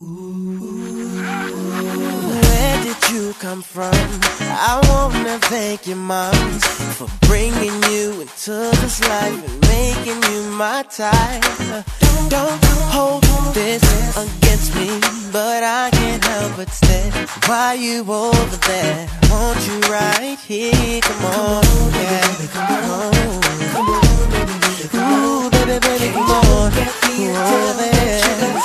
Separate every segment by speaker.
Speaker 1: Where did you come from? I wanna thank your mom for bringing you into this life and making you my type. Don't hold this against me, but I can't help but stare. Why you over there? Want you right here? Come on, yeah, come on. Ooh, baby, baby, come on, over there.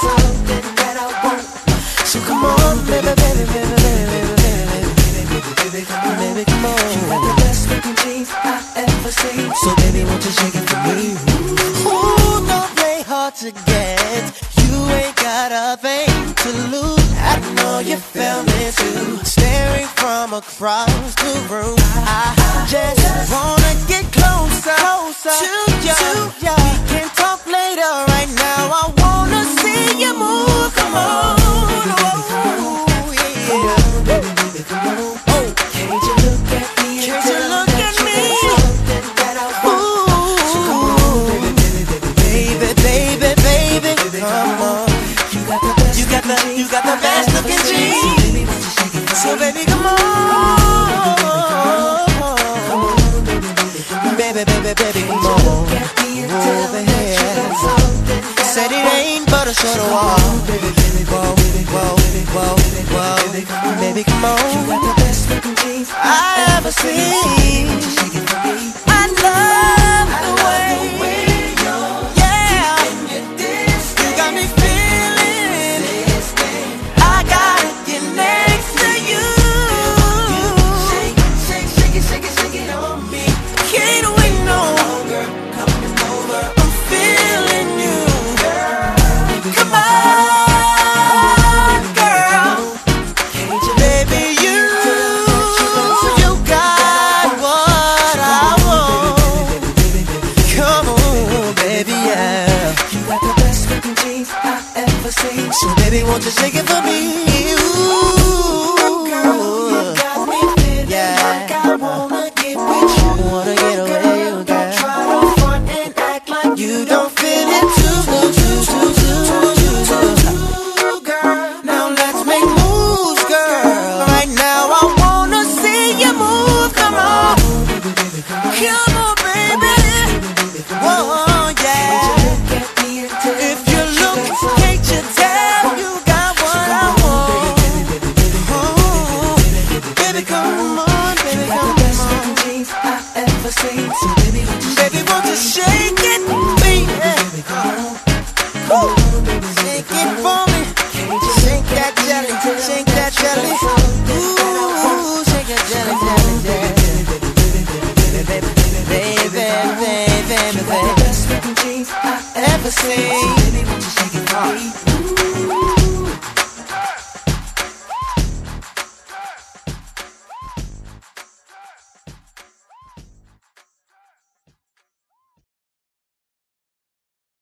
Speaker 1: So come on, baby, baby, baby, baby, baby, baby, come on. You got the best looking jeans I ever seen. So baby, won't you shake it for me? Ooh, don't play hard to get. You ain't got a thing to lose. I know you feel me too. Staring from across the room, I just wanna get closer to you. We can talk later. Right now, I wanna see you move. Come on. You got the best looking jeans. So baby, come on. Baby, baby, baby, come on. Over here. Said it ain't but a short walk. Whoa, whoa, whoa, whoa. Baby, come on. You got the best looking jeans I ever seen. I love the way. So baby, won't you shake it for me? Ooh, girl, you got me feeling like I wanna get with you. Wanna get away, you girl. Try to front and act like you don't feel it too, girl. Now let's make moves, girl. Right now I wanna see you move. Come on, come on, baby. Whoa, yeah. If you look, can't you tell you got what I want? Baby, come on, baby, come on. Best looking jeans I ever seen. So baby, won't you shake it, baby? Shake it for me. Shake that jelly, shake that jelly. Ooh, shake that jelly, jelly, baby, baby, baby, baby, baby. Best looking jeans I ever seen.